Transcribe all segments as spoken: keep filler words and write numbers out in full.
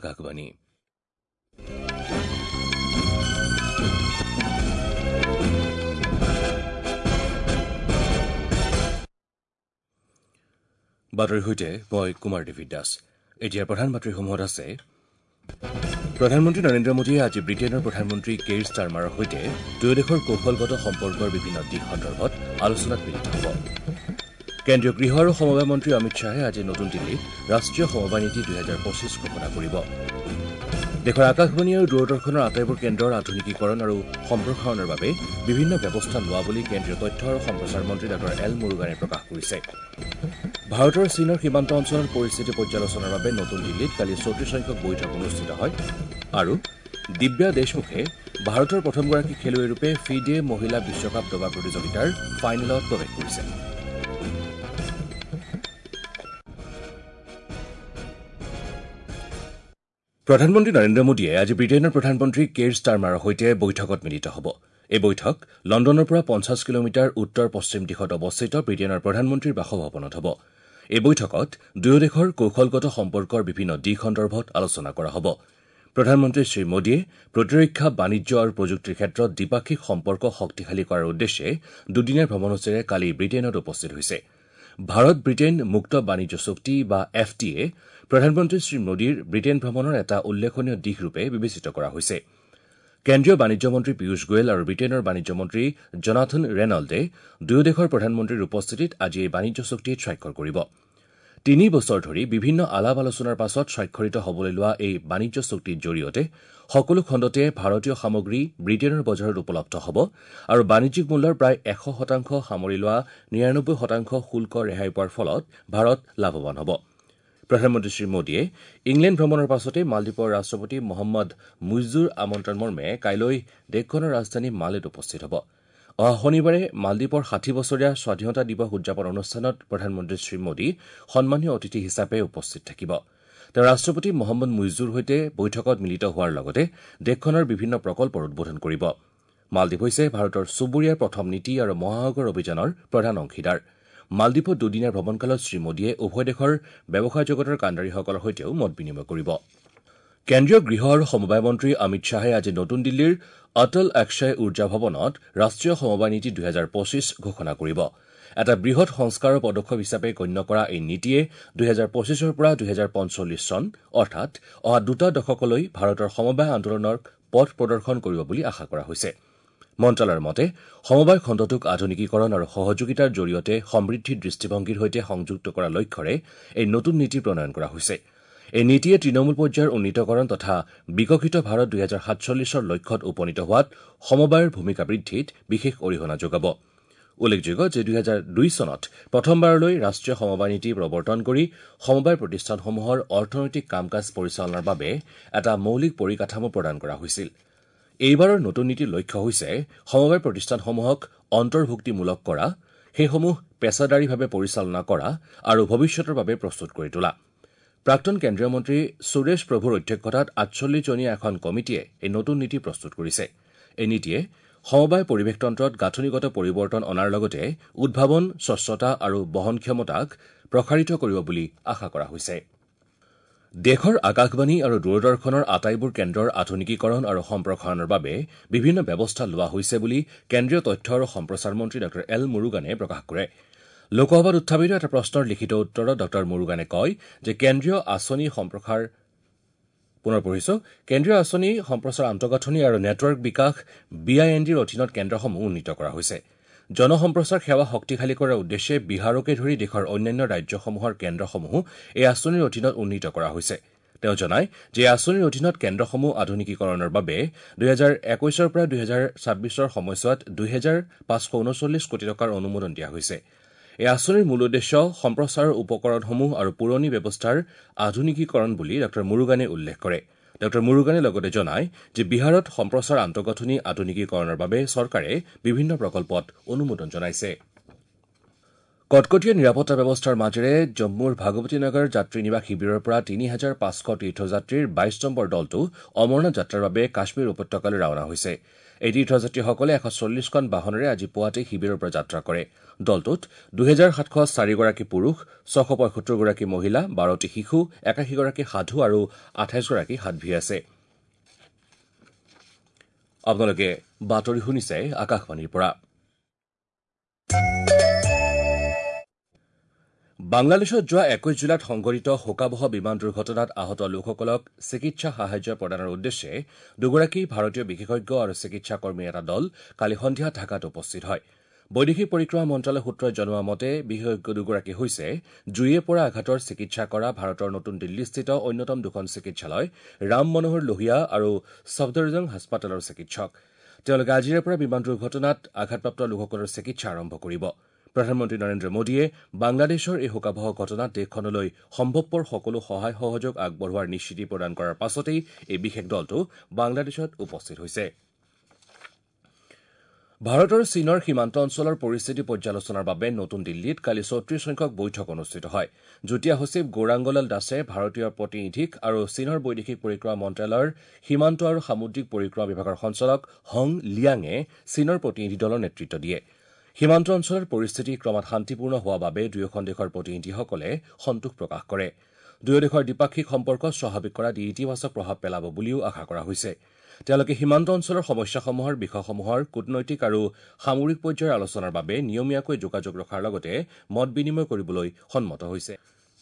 আকাশবাণী বাতৰিৰ সৈতে মই কুমাৰ দেৱী দাস। এতিয়া প্ৰধান বাতৰিসমূহত আছে প্ৰধানমন্ত্ৰী নৰেন্দ্ৰ মোদীয়ে আজি ব্ৰিটেইনৰ প্ৰধানমন্ত্ৰী কেইৰ ষ্টাৰমাৰৰ সৈতে দুয়ো দেশৰ কৌশলগত সম্পৰ্কৰ বিভিন্ন দিশ সন্দৰ্ভত আলোচনাত মিলিত হ'ব। কেন্দ্ৰীয় গৃহ আৰু সমবায় মন্ত্ৰী অমিত শ্বাহে আজি নতুন দিল্লীত ৰাষ্ট্ৰীয় সমবায় নীতি দুহেজাৰ পঁচিছ ঘোষণা কৰিব। দেশৰ আকাশবাণী আৰু দূৰদৰ্শনৰ আটাইবোৰ কেন্দ্ৰৰ আধুনিকীকৰণ আৰু সম্প্ৰসাৰণৰ বাবে বিভিন্ন ব্যৱস্থা লোৱা বুলি কেন্দ্ৰীয় তথ্য আৰু সম্প্ৰচাৰ মন্ত্ৰী ডাঃ এল মুৰুগানে প্ৰকাশ কৰিছে। ভাৰতৰ চীনৰ সীমান্ত অঞ্চলৰ পৰিস্থিতি পৰ্যালোচনাৰ বাবে নতুন দিল্লীত কালি চৌত্ৰিশ সংখ্যক বৈঠক অনুষ্ঠিত হয় আৰু দিব্যা দেশমুখে ভাৰতৰ প্ৰথমগৰাকী খেলুৱৈৰূপে ফিডে মহিলা বিশ্বকাপ দবা প্ৰতিযোগিতাৰ ফাইনেলত প্ৰৱেশ কৰিছে। প্ৰধানমন্ত্ৰী নৰেন্দ্ৰ মোদীয়ে আজি ব্ৰিটেইনৰ প্ৰধানমন্ত্ৰী কেইৰ ষ্টাৰমাৰৰ সৈতে বৈঠকত মিলিত হ'ব। এই বৈঠক লণ্ডনৰ পৰা পঞ্চাছ কিলোমিটাৰ উত্তৰ পশ্চিম দিশত অৱস্থিত ব্ৰিটেইনৰ প্ৰধানমন্ত্ৰীৰ বাসভৱনত হ'ব। এই বৈঠকত দুয়ো দেশৰ কৌশলগত সম্পৰ্কৰ বিভিন্ন দিশ সন্দৰ্ভত আলোচনা কৰা হ'ব। প্ৰধানমন্ত্ৰী শ্ৰীমোদীয়ে প্ৰতিৰক্ষা বাণিজ্য আৰু প্ৰযুক্তিৰ ক্ষেত্ৰত দ্বিপাক্ষিক সম্পৰ্ক শক্তিশালী কৰাৰ উদ্দেশ্যে দুদিনীয়া ভ্ৰমণসূচীৰে কালি ব্ৰিটেইনত উপস্থিত হৈছে। ভাৰত ব্ৰিটেইন মুক্ত বাণিজ্য চুক্তি বা এফ টি এ প্ৰধানমন্ত্ৰী শ্ৰীমোদীৰ ব্ৰিটেইন ভ্ৰমণৰ এটা উল্লেখনীয় দিশৰূপে বিবেচিত কৰা হৈছে। কেন্দ্ৰীয় বাণিজ্য মন্ত্ৰী পীয়ূষ গোৱেল আৰু ব্ৰিটেইনৰ বাণিজ্য মন্ত্ৰী জনাথন ৰেনল্ডে দুয়ো দেশৰ প্ৰধানমন্ত্ৰীৰ উপস্থিতিত আজি এই বাণিজ্য চুক্তিত স্বাক্ষৰ কৰিব। তিনি বছৰ ধৰি বিভিন্ন আলাপ আলোচনাৰ পাছত স্বাক্ষৰিত হ'বলৈ লোৱা এই বাণিজ্য চুক্তিৰ জৰিয়তে সকলো খণ্ডতে ভাৰতীয় সামগ্ৰী ব্ৰিটেইনৰ বজাৰত উপলব্ধ হ'ব আৰু বাণিজ্যিক মূল্যৰ প্ৰায় এশ শতাংশ সামৰি লোৱা নিৰানব্বৈ শতাংশ শুল্ক ৰেহাই পোৱাৰ ফলত ভাৰত লাভৱান হ'ব। প্ৰধানমন্ত্ৰী শ্ৰীমোদীয়ে ইংলেণ্ড ভ্ৰমণৰ পাছতে মালদ্বীপৰ ৰাষ্ট্ৰপতি মহম্মদ মুইজুৰ আমন্ত্ৰণ মৰ্মে কাইলৈ দেশখনৰ ৰাজধানী মালেত উপস্থিত হ'ব। অহা শনিবাৰে মালদ্বীপৰ ষাঠি বছৰীয়া স্বাধীনতা দিৱস উদযাপন অনুষ্ঠানত প্ৰধানমন্ত্ৰী শ্ৰীমোদী সন্মানীয় অতিথি হিচাপে উপস্থিত থাকিব। তেওঁ ৰাষ্ট্ৰপতি মহম্মদ মুইজুৰ সৈতে বৈঠকত মিলিত হোৱাৰ লগতে দেশখনৰ বিভিন্ন প্ৰকল্পৰ উদ্বোধন কৰিব। মালদ্বীপ হৈছে ভাৰতৰ চুবুৰীয়াৰ প্ৰথম নীতি আৰু মহাসাগৰ অভিযানৰ প্ৰধান অংশীদাৰ। মালদ্বীপত দুদিনীয়া ভ্ৰমণকালত শ্ৰীমোদীয়ে উভয় দেশৰ ব্যৱসায় জগতৰ কাণ্ডাৰীসকলৰ সৈতেও মত বিনিময় কৰিব। কেন্দ্ৰীয় গৃহ আৰু সমবায় মন্ত্ৰী অমিত শ্বাহে আজি নতুন দিল্লীৰ অটল অক্ষয় উৰ্জা ভৱনত ৰাষ্ট্ৰীয় সমবায় নীতি দুহেজাৰ পঁচিছ ঘোষণা কৰিব। এটা বৃহৎ সংস্কাৰৰ পদক্ষেপ হিচাপে গণ্য কৰা এই নীতিয়ে দুহেজাৰ পঁচিছৰ পৰা দুহেজাৰ পঞ্চল্লিছ চন অৰ্থাৎ অহা দুটা দশকলৈ ভাৰতৰ সমবায় আন্দোলনৰ পথ প্ৰদৰ্শন কৰিব বুলি আশা কৰা হৈছে। মন্ত্ৰালয়ৰ মতে সমবায় খণ্ডটোক আধুনিকীকৰণ আৰু সহযোগিতাৰ জৰিয়তে সমৃদ্ধিৰ দৃষ্টিভংগীৰ সৈতে সংযুক্ত কৰাৰ লক্ষ্যৰে এই নতুন নীতি প্ৰণয়ন কৰা হৈছে। এই নীতিয়ে তৃণমূল পৰ্যায়ৰ উন্নীতকৰণ তথা বিকশিত ভাৰত দুহেজাৰ সাতচল্লিছৰ লক্ষ্যত উপনীত হোৱাত সমবায়ৰ ভূমিকা বৃদ্ধিত বিশেষ অৰিহণা যোগাব। উল্লেখযোগ্য যে দুহেজাৰ দুই চনত প্ৰথমবাৰলৈ ৰাষ্ট্ৰীয় সমবায় নীতি প্ৰৱৰ্তন কৰি সমবায় প্ৰতিষ্ঠানসমূহৰ অৰ্থনৈতিক কাম কাজ পৰিচালনাৰ বাবে এটা মৌলিক পৰিকাঠামো প্ৰদান কৰা হৈছিল। এইবাৰৰ নতুন নীতিৰ লক্ষ্য হৈছে সমবায় প্ৰতিষ্ঠানসমূহক অন্তৰ্ভুক্তিমূলক কৰা, সেইসমূহ পেছাদাৰীভাৱে পৰিচালনা কৰা আৰু ভৱিষ্যতৰ বাবে প্ৰস্তুত কৰি তোলা। প্ৰাক্তন কেন্দ্ৰীয় মন্ত্ৰী সুৰেশ প্ৰভুৰ অধ্যক্ষতাত আঠচল্লিছজনীয়া এখন কমিটিয়ে এই নতুন নীতি প্ৰস্তুত কৰিছে। এই নীতিয়ে সমবায় পৰিৱেশতন্ত্ৰত গাঁথনিগত পৰিৱৰ্তন অনাৰ লগতে উদ্ভাৱন, স্বচ্ছতা আৰু বহনক্ষমতাক প্ৰসাৰিত কৰিব বুলি আশা কৰা হৈছে। দেশৰ আকাশবাণী আৰু দূৰদৰ্শনৰ আটাইবোৰ কেন্দ্ৰৰ আধুনিকীকৰণ আৰু সম্প্ৰসাৰণৰ বাবে বিভিন্ন ব্যৱস্থা লোৱা হৈছে বুলি কেন্দ্ৰীয় তথ্য আৰু সম্প্ৰচাৰ মন্ত্ৰী ডাঃ এল মুৰুগানে প্ৰকাশ কৰে। লোকসভাত উত্থাপিত এটা প্ৰশ্নৰ লিখিত উত্তৰত ডাঃ মুৰুগানে কয় যে কেন্দ্ৰীয় আঁচনি সম্প্ৰসাৰ পুনৰ পঢ়িছো কেন্দ্ৰীয় আঁচনি সম্প্ৰচাৰ আন্তঃগাঁথনি আৰু নেটৱৰ্ক বিকাশ বি আই এন ডিৰ অধীনত কেন্দ্ৰসমূহ উন্নীত কৰা হৈছে। জনসম্প্ৰচাৰ সেৱা শক্তিশালী কৰাৰ উদ্দেশ্যে বিহাৰকে ধৰি দেশৰ অন্যান্য ৰাজ্যসমূহৰ কেন্দ্ৰসমূহো এই আঁচনিৰ অধীনত উন্নীত কৰা হৈছে। তেওঁ জনায় যে এই আঁচনিৰ অধীনত কেন্দ্ৰসমূহ আধুনিকীকৰণৰ বাবে দুহেজাৰ একৈছৰ পৰা দুহেজাৰ ছাব্বিছৰ সময়ছোৱাত দুহেজাৰ পাঁচশ ঊনচল্লিছ কোটি টকাৰ অনুমোদন দিয়া হৈছে। এই আঁচনিৰ মূল উদ্দেশ্য সম্প্ৰচাৰৰ উপকৰণসমূহ আৰু পুৰণি ব্যৱস্থাৰ আধুনিকীকৰণ বুলি ডাঃ মুৰুগানে উল্লেখ কৰে। ডাঃ মুৰুগানে লগতে জনায় যে বিহাৰত সম্প্ৰচাৰ আন্তঃগাঁথনি আধুনিকীকৰণৰ বাবে চৰকাৰে বিভিন্ন প্ৰকল্পত অনুমোদন জনাইছে। কটকটীয়া নিৰাপত্তা ব্যৱস্থাৰ মাজেৰে জম্মুৰ ভাগৱতী নগৰ যাত্ৰী নিবাস শিবিৰৰ পৰা তিনি হাজাৰ পাঁচশ তীৰ্থযাত্ৰীৰ বাইশ নম্বৰ দলটো অমৰনাথ যাত্ৰাৰ বাবে কাশ্মীৰ উপত্যকালৈ ৰাওনা হৈছে। এই তীৰ্থযাত্ৰীসকলে এশ চল্লিছখন বাহনেৰে আজি পুৱাতে শিবিৰৰ পৰা যাত্ৰা কৰে। দলটোত দুহেজাৰ সাতশ চাৰিগৰাকী পুৰুষ, ছশ পঁয়সত্তৰগৰাকী মহিলা, বাৰটি শিশু, একাশীগৰাকী সাধু আৰু আঠাইছগৰাকী সাধ্বী আছে। আপোনালোকে বাতৰি শুনিছে আকাশবাণীৰ পৰা। বাংলাদেশত যোৱা একৈশ জুলাইত সংঘটিত শোকাবহ বিমান দুৰ্ঘটনাত আহত লোকসকলক চিকিৎসা সাহায্য প্ৰদানৰ উদ্দেশ্যে দুগৰাকী ভাৰতীয় বিশেষজ্ঞ আৰু চিকিৎসা কৰ্মীৰ এটা দল কালি সন্ধিয়া ঢাকাত উপস্থিত হয়। বৈদেশিক পৰিক্ৰমা মন্ত্ৰালয় সূত্ৰই জনোৱা মতে বিশেষজ্ঞ দুগৰাকী হৈছে জুইয়ে পৰা আঘাতৰ চিকিৎসা কৰা ভাৰতৰ নতুন দিল্লীস্থিত অন্যতম দুখন চিকিৎসালয় ৰাম মনোহৰ লোহিয়া আৰু ছফদৰজং হাস্পতালৰ চিকিৎসক। তেওঁলোকে আজিৰে পৰা বিমান দুৰ্ঘটনাত আঘাতপ্ৰাপ্ত লোকসকলৰ চিকিৎসা আৰম্ভ কৰিব। প্ৰধানমন্ত্ৰী নৰেন্দ্ৰ মোদীয়ে বাংলাদেশৰ এই শোকাবহ ঘটনাত দেশখনলৈ সম্ভৱপৰ সকলো সহায় সহযোগ আগবঢ়োৱাৰ নিশ্চিতি প্ৰদান কৰাৰ পাছতেই এই বিশেষ দলটো বাংলাদেশত উপস্থিত হৈছে। ভাৰতৰ চীনৰ সীমান্ত অঞ্চলৰ পৰিস্থিতি পৰ্যালোচনাৰ বাবে নতুন দিল্লীত কালি চৌত্ৰিশ সংখ্যক বৈঠক অনুষ্ঠিত হয়। যুটীয়া সচিব গৌৰাংগলাল দাসে ভাৰতীয় প্ৰতিনিধিক আৰু চীনৰ বৈদেশিক পৰিক্ৰমা মন্ত্ৰালয়ৰ সীমান্ত আৰু সামুদ্ৰিক পৰিক্ৰমা বিভাগৰ সঞ্চালক হং লিয়াঙে চীনৰ প্ৰতিনিধি দলৰ নেতৃত্ব দিয়ে। সীমান্ত অঞ্চলৰ পৰিস্থিতি ক্ৰমাৎ শান্তিপূৰ্ণ হোৱা বাবে দুয়োখন দেশৰ প্ৰতিনিধিসকলে সন্তোষ প্ৰকাশ কৰে। দুয়ো দেশৰ দ্বিপাক্ষিক সম্পৰ্ক স্বাভাৱিক কৰাত ই ইতিবাচক প্ৰভাৱ পেলাব বুলিও আশা কৰা হৈছে। তেওঁলোকে সীমান্ত অঞ্চলৰ সমস্যাসমূহৰ বিষয়সমূহৰ কূটনৈতিক আৰু সামৰিক পৰ্যায়ৰ আলোচনাৰ বাবে নিয়মীয়াকৈ যোগাযোগ ৰখাৰ লগতে মত বিনিময় কৰিবলৈ সন্মত হৈছে।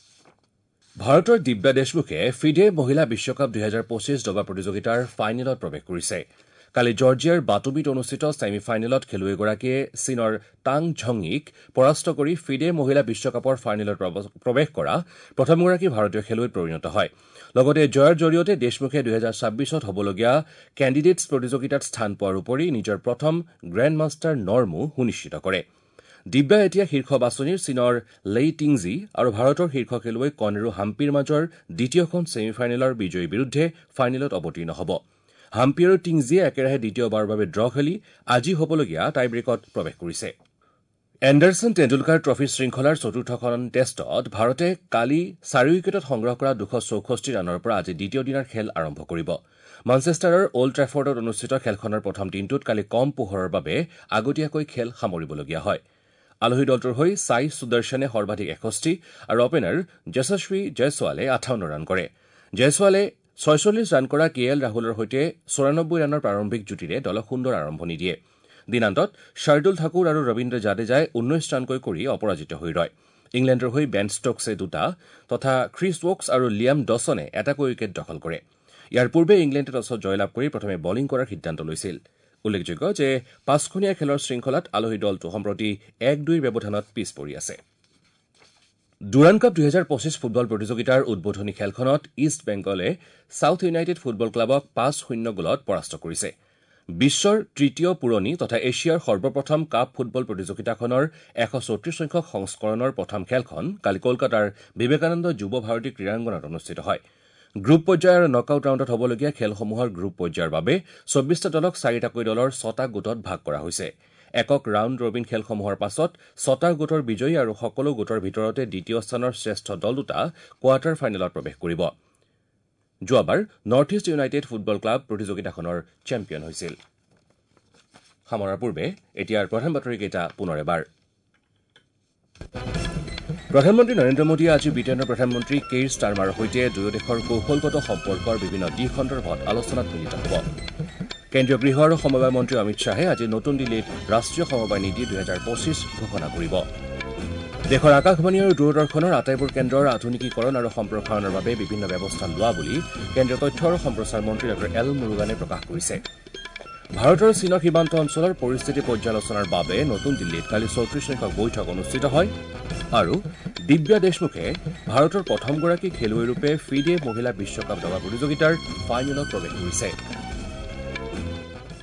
ভাৰতৰ দিব্যা দেশমুখে ফিডে মহিলা বিশ্বকাপ দুহেজাৰ পঁচিছ দবা প্ৰতিযোগিতাৰ ফাইনেলত প্ৰৱেশ কৰিছে। কালি জৰ্জিয়াৰ বাটুবিত অনুষ্ঠিত ছেমি ফাইনেলত খেলুৱৈগৰাকীয়ে চীনৰ টাং ঝংয়িক পৰাস্ত কৰি ফিডে মহিলা বিশ্বকাপৰ ফাইনেলত প্ৰৱেশ কৰা প্ৰথমগৰাকী ভাৰতীয় খেলুৱৈত পৰিণত হয়। লগতে জয়ৰ জৰিয়তে দেশমুখে দুহেজাৰ ছাব্বিছত হ'বলগীয়া কেণ্ডিডেটছ প্ৰতিযোগিতাত স্থান পোৱাৰ উপৰি নিজৰ প্ৰথম গ্ৰেণ্ড মাষ্টাৰ নৰ্মো সুনিশ্চিত কৰে। দিব্যা এতিয়া শীৰ্ষ বাছনিৰ চীনৰ লেই টিংজি আৰু ভাৰতৰ শীৰ্ষ খেলুৱৈ কনেৰু হাম্পিৰ মাজৰ দ্বিতীয়খন ছেমি ফাইনেলৰ বিজয়ীৰ বিৰুদ্ধে ফাইনেলত অৱতীৰ্ণ হ'ব। হাম্পি আৰু টিংজিয়ে একেৰাহে দ্বিতীয়বাৰৰ বাবে ড্ৰ খেলি আজি হ'বলগীয়া টাইব্ৰেকত প্ৰৱেশ কৰিছে। এণ্ডাৰছন টেণ্ডুলকাৰ ট্ৰফী শৃংখলাৰ চতুৰ্থখন টেষ্টত ভাৰতে কালি চাৰি উইকেটত সংগ্ৰহ কৰা দুশ চৌষষ্ঠি ৰানৰ পৰা আজি দ্বিতীয় দিনাৰ খেল আৰম্ভ কৰিব। মানচেষ্টাৰৰ অল্ড ট্ৰেফৰ্ডত অনুষ্ঠিত খেলখনৰ প্ৰথম দিনটোত কালি কম পোহৰৰ বাবে আগতীয়াকৈ খেল সামৰিবলগীয়া হয়। আলহী দলটোৰ হৈ ছাই সুদৰ্শনে সৰ্বাধিক এষষ্ঠি আৰু অপেনাৰ যশস্বী জয়ছোৱালে আঠাৱন্ন ৰান কৰে। জয়ছোৱালে ছয়চল্লিছ ৰান কৰা কে এল ৰাহুলৰ সৈতে চৌৰানব্বৈ ৰানৰ প্ৰাৰম্ভিক যুটিৰে দলক সুন্দৰ আৰম্ভণি দিয়ে। দিনান্তত শাৰ্দুল ঠাকুৰ আৰু ৰবীন্দ্ৰ জাদেজাই ঊনৈছ ৰানকৈ কৰি অপৰাজিত হৈ ৰয়। ইংলেণ্ডৰ হৈ বেন ষ্টকছে দুটা তথা ক্ৰিছ ৱকছ আৰু লিয়াম ডছনে এটাকৈ উইকেট দখল কৰে। ইয়াৰ পূৰ্বে ইংলেণ্ডে টছত জয়লাভ কৰি প্ৰথমে বলিং কৰাৰ সিদ্ধান্ত লৈছিল। উল্লেখযোগ্য যে পাঁচখনীয়া খেলৰ শৃংখলাত আলহী দলটো সম্প্ৰতি এক দুইৰ ব্যৱধানত পিছ পৰি আছে। ডুৰাণ্ড কাপ দুহেজাৰ পঁচিছ ফুটবল প্ৰতিযোগিতাৰ উদ্বোধনী খেলখনত ইষ্ট বেংগলে ছাউথ ইউনাইটেড ফুটবল ক্লাবক পাঁচ শূন্য গ'লত পৰাস্ত কৰিছে। বিশ্বৰ তৃতীয় পুৰণি তথা এছিয়াৰ সৰ্বপ্ৰথম কাপ ফুটবল প্ৰতিযোগিতাখনৰ এশ চৌত্ৰিশ সংখ্যক সংস্কৰণৰ প্ৰথম খেলখন কালি কলকাতাৰ বিবেকানন্দ যুৱ ভাৰতী ক্ৰীড়াংগণত অনুষ্ঠিত হয়। গ্ৰুপ পৰ্যায় আৰু নকআউট ৰাউণ্ডত হ'বলগীয়া খেলসমূহৰ গ্ৰুপ পৰ্যায়ৰ বাবে চৌব্বিছটা দলক চাৰিটাকৈ দলৰ ছটা গোটত ভাগ কৰা হৈছে। একক ৰাউণ্ড ৰবীন খেলসমূহৰ পাছত ছটা গোটৰ বিজয়ী আৰু সকলো গোটৰ ভিতৰতে দ্বিতীয় স্থানৰ শ্ৰেষ্ঠ দল দুটা কোৱাৰ্টাৰ ফাইনেলত প্ৰৱেশ কৰিব। যোৱাবাৰ North East United Football Club প্ৰতিযোগিতাখনৰ চেম্পিয়ন হৈছিল। সামৰাৰ পূৰ্বে এতিয়াৰ প্ৰধান বাতৰিকেইটা পুনৰ এবাৰ। প্ৰধানমন্ত্ৰী নৰেন্দ্ৰ মোদীয়ে আজি ব্ৰিটেইনৰ প্ৰধানমন্ত্ৰী কেইৰ ষ্টাৰমাৰৰ সৈতে দুয়ো দেশৰ কৌশলগত সম্পৰ্কৰ বিভিন্ন দিশ সন্দৰ্ভত আলোচনাত মিলিত হ'ব। কেন্দ্ৰীয় গৃহ আৰু সমবায় মন্ত্ৰী অমিত শ্বাহে আজি নতুন দিল্লীত ৰাষ্ট্ৰীয় সমবায় নীতি দুহেজাৰ পঁচিছ ঘোষণা কৰিব। দেশৰ আকাশবাণী আৰু দূৰদৰ্শনৰ আটাইবোৰ কেন্দ্ৰৰ আধুনিকীকৰণ আৰু সম্প্ৰসাৰণৰ বাবে বিভিন্ন ব্যৱস্থা লোৱা বুলি কেন্দ্ৰীয় তথ্য আৰু সম্প্ৰচাৰ মন্ত্ৰী ডঃ এল মুৰুগানে প্ৰকাশ কৰিছে। ভাৰতৰ চীনৰ সীমান্ত অঞ্চলৰ পৰিস্থিতি পৰ্যালোচনাৰ বাবে নতুন দিল্লীত কালি চৌত্ৰিশ সংখ্যক বৈঠক অনুষ্ঠিত হয় আৰু দিব্যা দেশমুখে ভাৰতৰ প্ৰথমগৰাকী খেলুৱৈৰূপে ফিডে মহিলা বিশ্বকাপ দবা প্ৰতিযোগিতাৰ ফাইনেলত প্ৰৱেশ কৰিছে।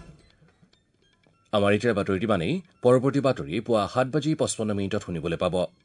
আমাৰ এতিয়া বাতৰিটো মানেই পৰৱৰ্তী বাতৰি পুৱা সাত বাজি পঁচপন্ন মিনিটত শুনিবলৈ পাব।